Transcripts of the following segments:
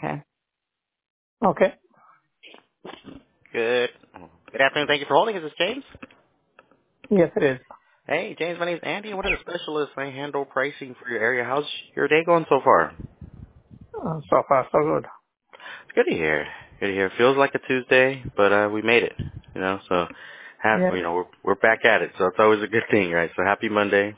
Okay. Okay. Good. Good afternoon. Thank you for holding. Is this James? Yes, it is. Hey, James. My name's Andy. One of the specialists. I handle pricing for your area. How's your day going so far? So far, so good. It's good to hear. Good to hear. Feels like a Tuesday, but we made it. So Yeah. we're back at it. So it's always a good thing, right? So happy Monday.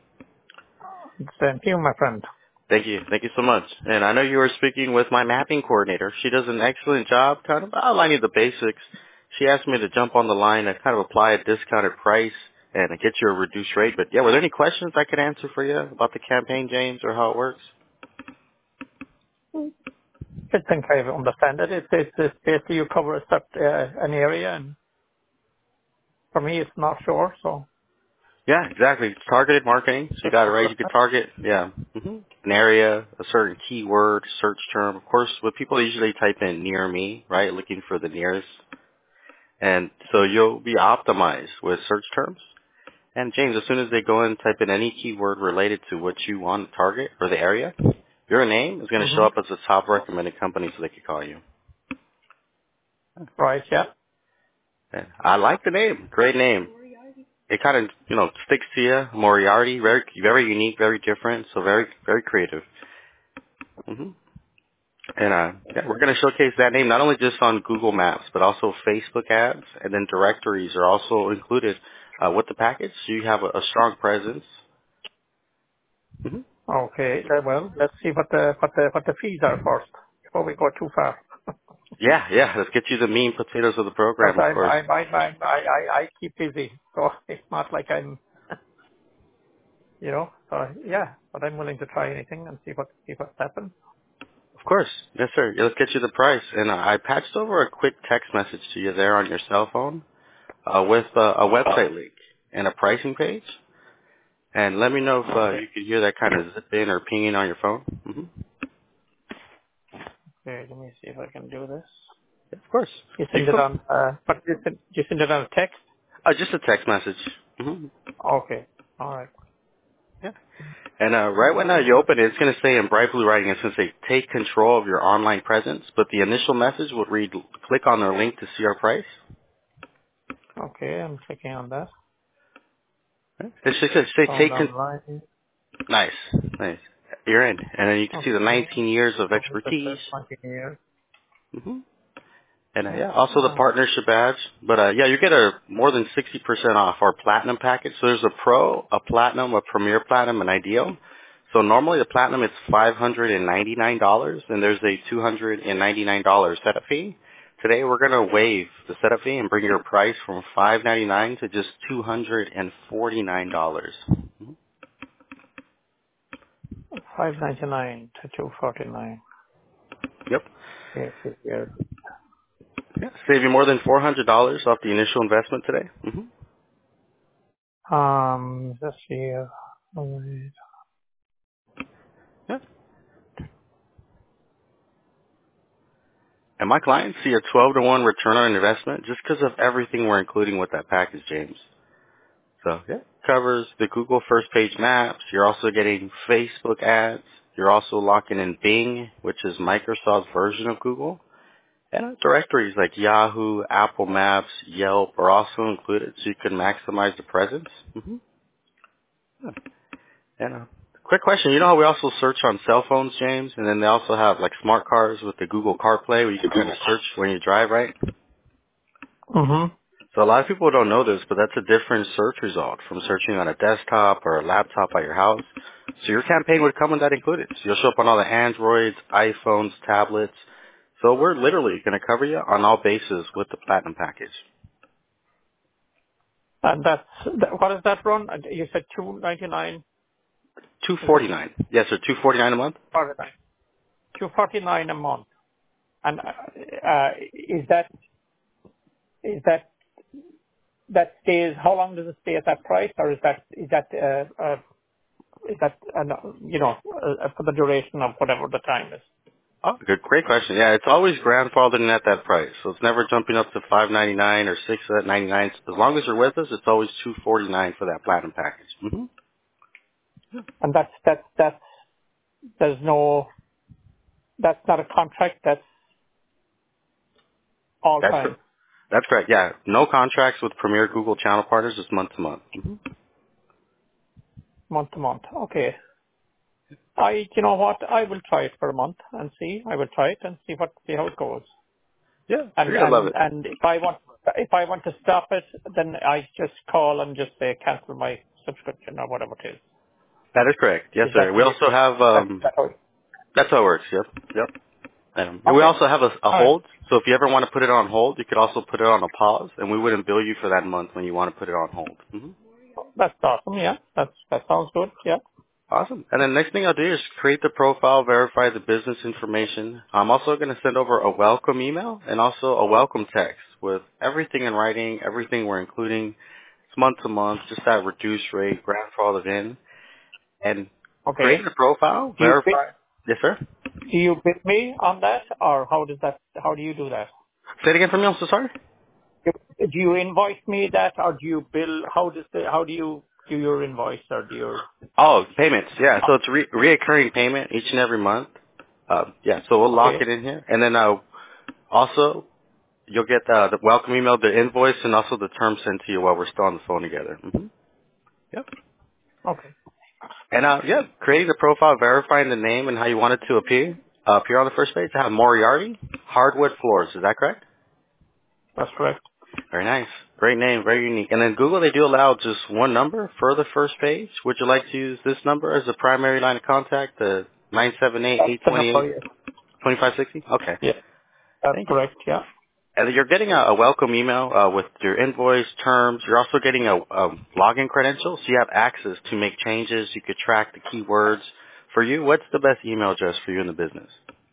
Thank you, my friend. Thank you. Thank you so much. And I know you were speaking with my mapping coordinator. She does an excellent job kind of outlining the basics. She asked me to jump on the line and kind of apply a discounted price and get you a reduced rate. But yeah, were there any questions I could answer for you about the campaign, James, or how it works? I think I understand it. It's basically you cover an area, and for me, it's not sure. So. Yeah, exactly. It's targeted marketing. So you got it right. You could target, an area, a certain keyword, search term. Of course, what people usually type in near me, right, looking for the nearest. And so you'll be optimized with search terms. And James, as soon as they go in and type in any keyword related to what you want to target or the area, your name is going to show Mhm. up as the top recommended company so they can call you. Right. Yeah. And I like the name. Great name. It kind of, sticks to you. Moriarty, very, very unique, very different, so very, very creative. hmm And yeah, we're going to showcase that name not only just on Google Maps, but also Facebook ads, and then directories are also included with the package. So you have a strong presence. Okay. Well, let's see what the fees are first before we go too far. Yeah. Let's get you the meat and potatoes of the Because program, of course. I keep busy, so it's not like I'm, So yeah, but I'm willing to try anything and see what happens. Of course. Yes, sir. Yeah, let's get you the price. And I patched over a quick text message to you there on your cell phone with a website link and a pricing page. And let me know if Okay. you could hear that kind of zip in or pinging on your phone. Okay. Let me see if I can do this. Yeah, of course. You You send it can, on, but you send it on a text? just a text message. Okay. All right. Yeah. And right when you open it, it's going to say in bright blue writing, it's going to say, take control of your online presence. But the initial message would read, click on the link to see our price. Okay. I'm clicking on that. It's just going to say, Found take online. Nice. You're in. And then you can see the Okay. 19 years of So it expertise. says 20 years. hmm And Yeah. yeah, also the partnership badge. But yeah, you get a more than 60% off our platinum package. So there's a pro, a platinum, a premier platinum, and ideal. So normally the platinum is $599, and there's a $299 setup fee. Today we're going to waive the setup fee and bring your price from $599 to just $249. 599 to 249. Yep. Yes, yes. Yeah. Save you more than $400 off the initial investment today. Let's see. Alright. Yeah. And my clients see a 12 to 1 return on investment just because of everything we're including with that package, James. So yeah, covers the Google first page maps. You're also getting Facebook ads. You're also locking in Bing, which is Microsoft's version of Google. And directories like Yahoo, Apple Maps, Yelp are also included so you can maximize the presence. And quick question, you know how we also search on cell phones, James? And then they also have like smart cars with the Google CarPlay where you can kind of search when you drive, right? Mm-hmm. So a lot of people don't know this, but that's a different search result from searching on a desktop or a laptop at your house. So your campaign would come with that included. So you'll show up on all the Androids, iPhones, tablets. So we're literally going to cover you on all bases with the Platinum package. And what does that run? You said 299. Is it $249. Yes, sir. $249 a month. 49? 249 a month. And that stays? How long does it stay at that price, or is that for the duration of whatever the time is? Oh, great question. Yeah, it's always grandfathered in at that price, so it's never jumping up to $599 or $699. As long as you're with us, it's always $249 for that Platinum package. And there's no That's not a contract. That's all That's time, that's correct. Yeah, no contracts with Premier Google Channel Partners. Just month to month. month to month. Okay. You know what? I will try it for a month and see. I will try it and see how it goes. Yeah, And you're gonna love and it. and if I want to stop it, then I just call and just say cancel my subscription or whatever it is. That is correct. Yes, Is sir. that We the way? also have That's how it, that's how it works. Yep. Yep. And we okay. also have a All right. hold. So if you ever want to put it on hold, you could also put it on a pause, and we wouldn't bill you for that month when you want to put it on hold. That's awesome. Yeah. That sounds good. Yeah. Awesome. And then next thing I'll do is create the profile, verify the business information. I'm also going to send over a welcome email and also a welcome text with everything in writing, everything we're including. It's month to month, just that reduced rate, grandfathered in, and Okay. create the profile, Do you verify. Yes, sir. bid me on that, or how do you do that? Say it again for me. I'm so sorry. Do you invoice me that, or do you bill? How do you do your invoice, or do your? Oh, payments. Yeah, so it's reoccurring payment each and every month. Yeah, so we'll lock Okay. it in here, and then also you'll get the welcome email, the invoice, and also the terms sent to you while we're still on the phone together. Yep. Okay. And yeah, creating the profile, verifying the name and how you want it to appear on the first page. I have Moriarty Hardwood Floors. Is that correct? That's correct. Very nice. Great name, very unique. And then Google, they do allow just one number for the first page. Would you like to use this number as a primary line of contact, the That's the 978-828-2560? number. Yes. Okay. Yes. That's Thank you. correct. Yeah. And you're getting a welcome email with your invoice terms. You're also getting a login credential, so you have access to make changes. You could track the keywords. For you, what's the best email address for you in the business?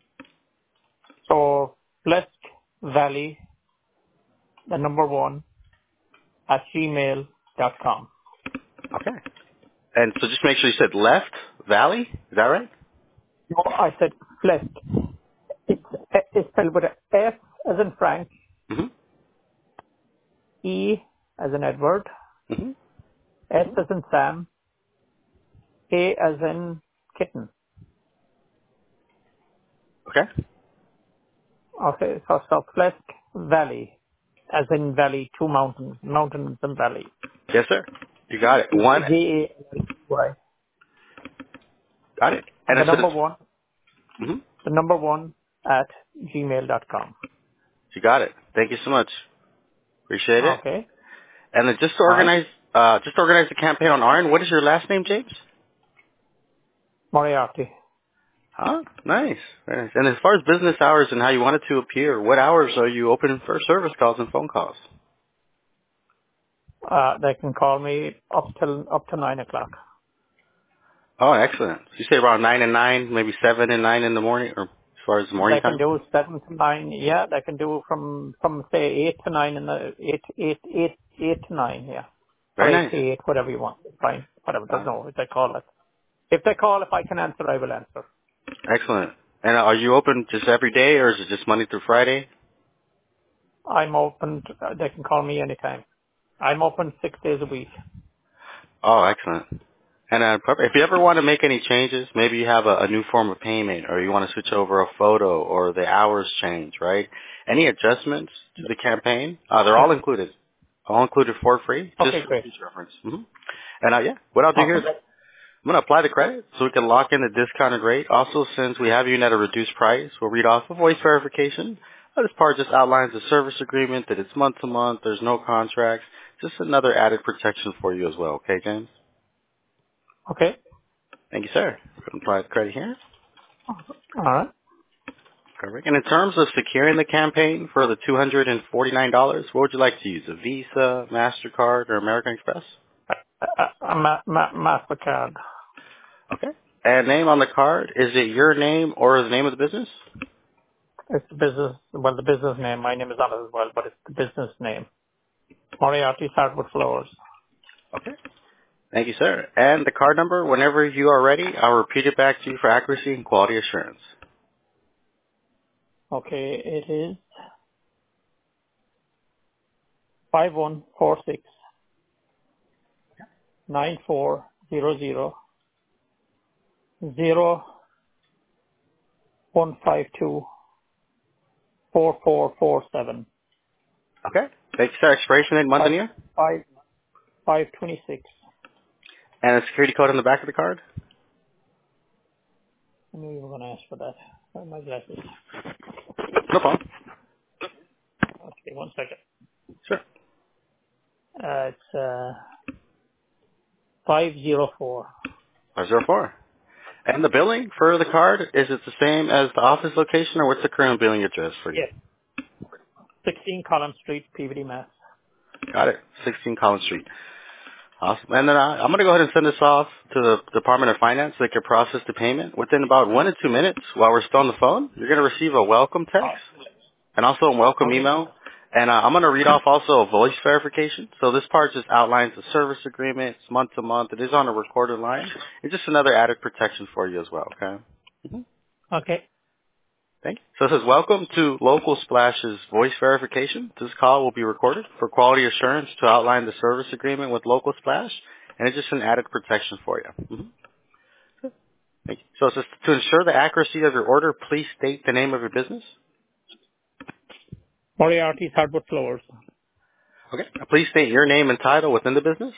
So Plesk Valley, the number one at gmail.com. Okay. And so just make sure you said Left Valley. Is that right? No, I said Plesk. It's spelled with a F as in Frank, Mm-hmm. E as in Edward, Mm-hmm. S as in Sam, A as in kitten. Okay. Okay, so Plesk Valley, as in valley, two mountains and valley. Yes, sir. You got it. One. Valley. Got it. And And the I said number it's. one, Mm-hmm. the number one at gmail.com. You got it. Thank you so much. Appreciate it. Okay. And then just to All right. organize the campaign on our end, what is your last name, James? Moriarty. Huh? Nice. Very nice. And as far as business hours and how you want it to appear, what hours are you open for service calls and phone calls? They can call me up to 9 o'clock. Oh, excellent. So you say around 9 and 9, maybe 7 and 9 in the morning, or as far as morning They can time? do 7 to 9. Yeah, they can do from say 8 to 9 in the 8 to 9. Yeah, or Very 8 nice. to 8, whatever you want. It's fine. Whatever. Doesn't Uh, know if they call it. If I can answer, I will answer. excellent. And are you open just every day, or is it just Monday through Friday? I'm open. They can call me anytime. I'm open 6 days a week. Oh, excellent. And if you ever want to make any changes, maybe you have a new form of payment, or you want to switch over a photo, or the hours change, right? Any adjustments to the campaign, they're Yeah. all included. All included for free, just Okay, for great. future reference. And yeah, what I'll do here is Awesome. I'm going to apply the credit so we can lock in the discounted rate. Also, since we have you in at a reduced price, we'll read off a voice verification. This part just outlines the service agreement, that it's month to month, there's no contracts. Just another added protection for you as well, okay, James? Okay. Thank you, sir. Apply the credit here. All right. Correct. And in terms of securing the campaign for the $249, what would you like to use? A Visa, MasterCard, or American Express? Mastercard. Okay. And name on the card, is it your name or the name of the business? It's the business. Well, the business name. My name is on it as well, but it's the business name. Moriarty Hardwood Floors. Okay. Thank you, sir. And the card number, whenever you are ready, I'll repeat it back to you for accuracy and quality assurance. Okay, it is 51469400 1524447. Okay. Thank you, sir. Expiration date, month and year, 526. and a security code on the back of the card. I knew you were going to ask for that. My glasses. No problem. Okay, 1 second. Sure. It's 504. 504. And the billing for the card, is it the same as the office location, or what's the current billing address for you? Yes. 16 Collins Street, Peabody, Mass. Got it. 16 Collins Street. Awesome. And then I'm going to go ahead and send this off to the Department of Finance so they can process the payment. Within about 1 to 2 minutes, while we're still on the phone, you're going to receive a welcome text and also a welcome Okay. email. And I'm going to read off also a voice verification. So this part just outlines the service agreement. It's month to month. It is on a recorded line. It's just another added protection for you as well, okay? Okay. Thank you. So it says, welcome to Local Splash's voice verification. This call will be recorded for quality assurance to outline the service agreement with Local Splash, and it's just an added protection for you. Thank you. So it says, to ensure the accuracy of your order, please state the name of your business. Moriarty's Hardwood Floors. Okay. Please state your name and title within the business.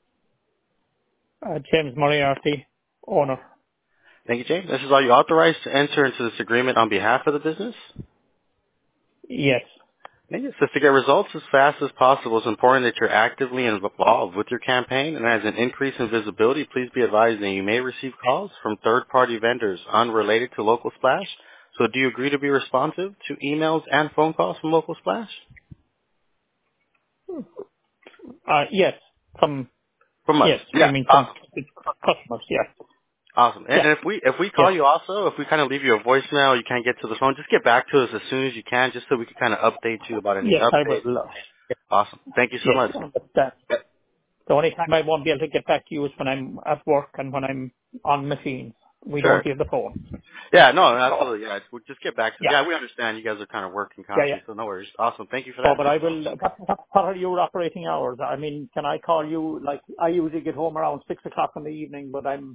James Moriarty, owner. Thank you, James. This is all you authorized to enter into this agreement on behalf of the business. Yes. Thank you. So to get results as fast as possible, it's important that you're actively involved with your campaign, and as an increase in visibility, please be advised that you may receive calls from third-party vendors unrelated to Local Splash. So do you agree to be responsive to emails and phone calls from Local Splash? Yes. From us. Yes. Yeah. I mean, some Awesome. customers. Yes. Awesome. And Yeah. if we call Yes. you also, if we kind of leave you a voicemail, you can't get to the phone, just get back to us as soon as you can, just so we can kind of update you about any Yes, I updates. will. Awesome. Thank you so Yes, much. understand. The only time I won't be able to get back to you is when I'm at work and when I'm on machines. We don't Sure. hear the phone. Yeah, no, So, absolutely. Yeah, we'll just get back to yeah. Yeah, we understand you guys are kind of working Yeah, yeah. constantly, so no worries. Awesome. Thank you for So, that. but I will, what are your operating hours? I mean, can I call you, like, I usually get home around 6 o'clock in the evening, but I'm,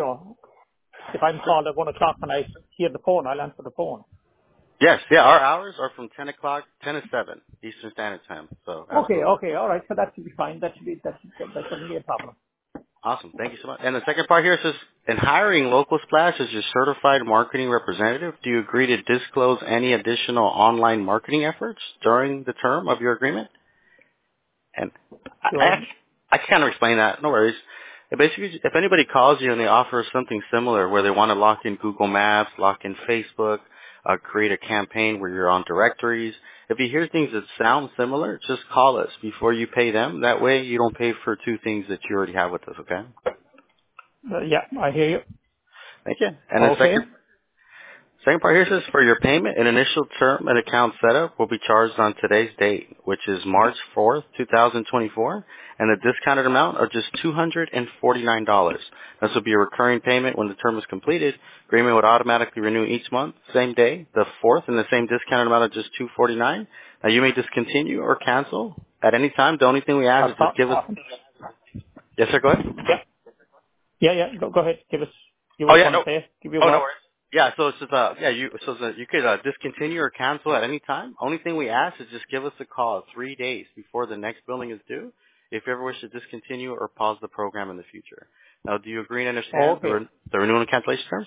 if I'm called at 1 o'clock and I hear the phone, I'll answer the phone. Yes, yeah, our hours are from 10 to 7 Eastern Standard Time, so Okay, absolutely. all right. So that should be fine. That shouldn't be a problem. Awesome. Thank you so much. And the second part here says, in hiring Local Splash as your certified marketing representative, do you agree to disclose any additional online marketing efforts during the term of your agreement? And Sure. I can kind of explain that. No worries. It basically, if anybody calls you and they offer something similar where they want to lock in Google Maps, lock in Facebook, create a campaign where you're on directories, if you hear things that sound similar, just call us before you pay them. That way you don't pay for two things that you already have with us, okay? Yeah, I hear you. Thank you. And the Okay. second part here says, for your payment, an initial term and account setup will be charged on today's date, which is March 4th, 2024, and the discounted amount of just $249. This will be a recurring payment when the term is completed. Agreement would automatically renew each month, same day, the 4th, and the same discounted amount of just $249. Now, you may discontinue or cancel at any time. The only thing we ask That's is just give us... awesome. Yes, sir, go ahead. Yeah. Go ahead. Give us, you Oh were yeah, going to no. say it? Give you Oh no what? worries. Yeah, so it's just you could discontinue or cancel at any time. Only thing we ask is just give us a call 3 days before the next billing is due if you ever wish to discontinue or pause the program in the future. Now, do you agree and understand Okay. the renewal and cancellation terms?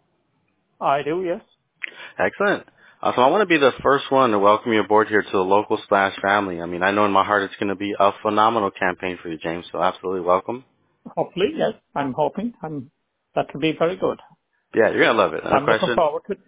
I do, yes. Excellent. So I want to be the first one to welcome you aboard here to the Local Splash family. I mean, I know in my heart it's going to be a phenomenal campaign for you, James. So absolutely welcome. Hopefully, yes. I'm hoping. That will be very good. Yeah, you're gonna love it. No I'm looking question. forward to it.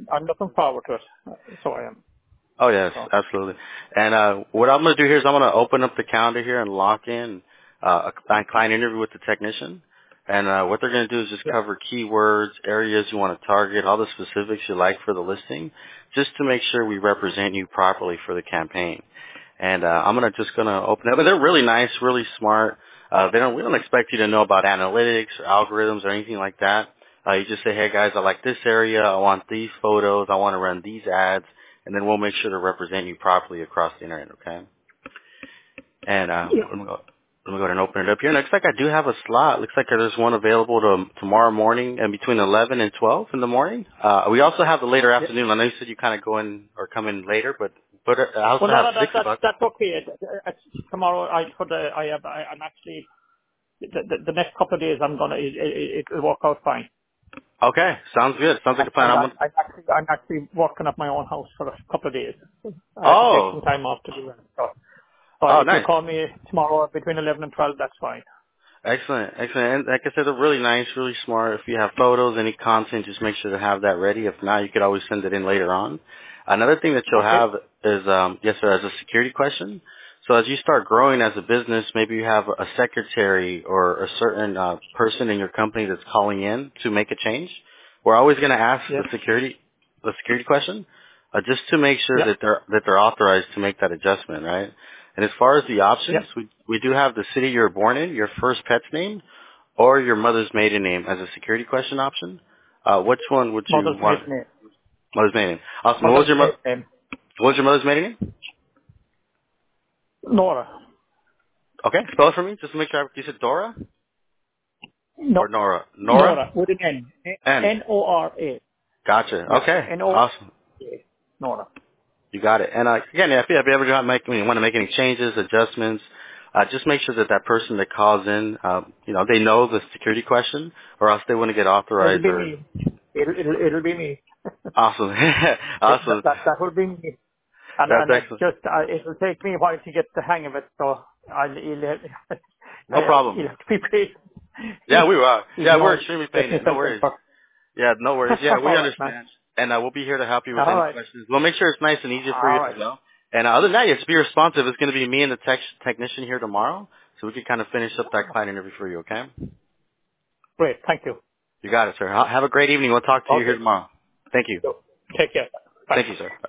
So I am. Oh yes, So, absolutely. And what I'm going to do here is I'm going to open up the calendar here and lock in a client interview with the technician. And what they're going to do is just yeah. cover keywords, areas you want to target, all the specifics you like for the listing, just to make sure we represent you properly for the campaign. And I'm just going to open up. But they're really nice, really smart. We don't expect you to know about analytics or algorithms or anything like that. You just say, hey guys, I like this area. I want these photos. I want to run these ads, and then we'll make sure to represent you properly across the internet. Okay. And Yeah. Let me go ahead and open it up here. Looks like I do have a slot. Looks like there's one available tomorrow morning and between 11 and 12 in the morning. We also have the later Yeah. afternoon. I know you said you kind of go in or come in later, but I also Well, no, have no, 6 o'clock. that's okay. Tomorrow, I'm actually the next couple of days. It'll work out fine. Okay, sounds good. Sounds like a plan. I'm actually working at my own house for a couple of days. I have to take some Oh, time off to do that. So oh, if you nice. call me tomorrow between 11 and 12, that's fine. Excellent, excellent. And like I said, they're really nice, really smart. If you have photos, any content, just make sure to have that ready. If not, you could always send it in later on. Another thing that you'll Okay. have is, yes sir, as a security question. So as you start growing as a business, maybe you have a secretary or a certain person in your company that's calling in to make a change. We're always going to ask Yes. the security question, just to make sure Yeah. that they're authorized to make that adjustment, right? And as far as the Yeah. options, we do have the city you were born in, your first pet's name, or your mother's maiden name as a security question option. Which one would you Mother's want? maiden name. Mother's maiden name. Awesome. Mother's maiden name. What was your mother's maiden name? Nora. Okay, spell it for me, just to make sure. You said Dora No. or Nora? Nora? Nora with an N. N. Nora. Gotcha. Yeah. Okay. Nora. Awesome. Nora. You got it. And again, if you ever want to make any changes, adjustments, just make sure that that person that calls in, they know the security question, or else they want to get It'll authorized. be Or me. It'll be me. awesome, awesome. That will be me. That's And it's excellent. just, it'll take me a while to get the hang of it, so you'll No problem. have to be patient. Yeah, we are. Even Yeah, we're though extremely get patient. No myself in worries. for. Yeah, no worries. Yeah, we All right, man. understand. And we'll be here to help you with All any right. questions. We'll make sure it's nice and easy for you All as right. well. And other than that, just be responsive. It's going to be me and the technician here tomorrow, so we can kind of finish up that client interview for you, okay? Great. Thank you. You got it, sir. Have a great evening. We'll talk to you here Okay. tomorrow. Thank you. So, take care. Bye. Thank you, sir.